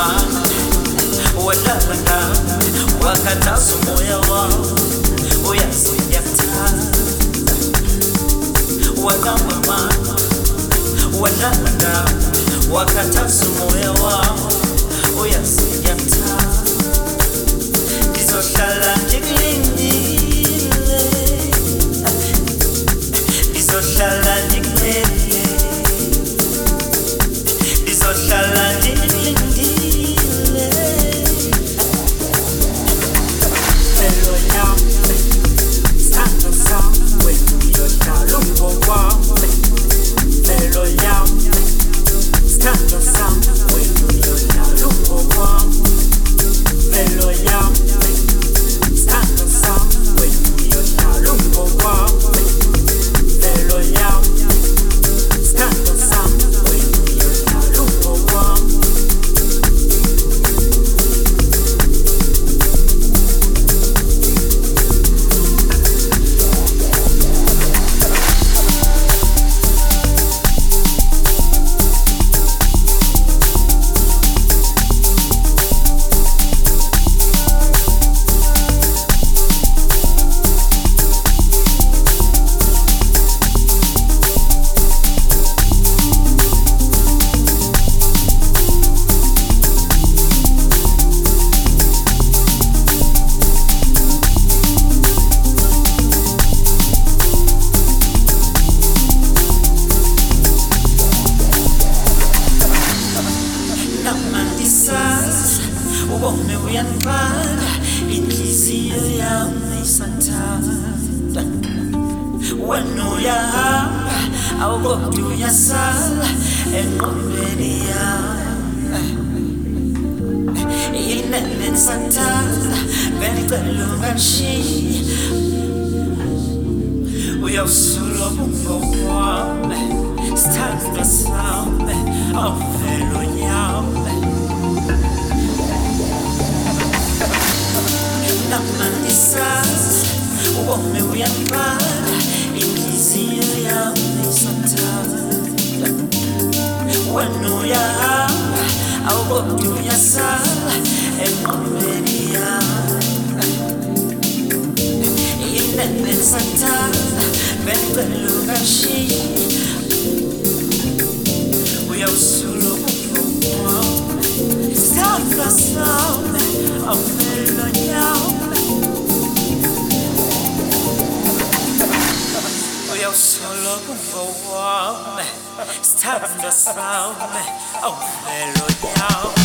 mama wadlala nami wakhathaza umoya wami uyazi ngiyakuthanda waqamba mama wadlala nami wakhathaza umoya wami uyazi ngiyakuthanda ngizohlala ngikulindile ngizohlala ngikulele ngizohlala ngikulindile Hello yami sithando sami wena uyohlala ungowami Hello yami sithando sami wena uyohlala ungowami Hello yami sithando sami wena uyohlala ungowami Hello yami sithando sami wena uyohlala ungowami Ubome uyanibala inhliziyo yami isathanda wena uyahamba awukodwa uyasala engqondweni yami yinene nisathanda benicela unganishiye uyawusula ubungo wami sithanda sami awuvelo yami Isazi ubome uyanibala inhliziyo yami isathanda wena uyahamba awukodwa uyasala engqondweni yami yinene nisathanda benicela unganishiye uyawusula ubungo wami sithanda sami awuvelo yami Uyawusula ubungo wami sithanda sami awuvelo yami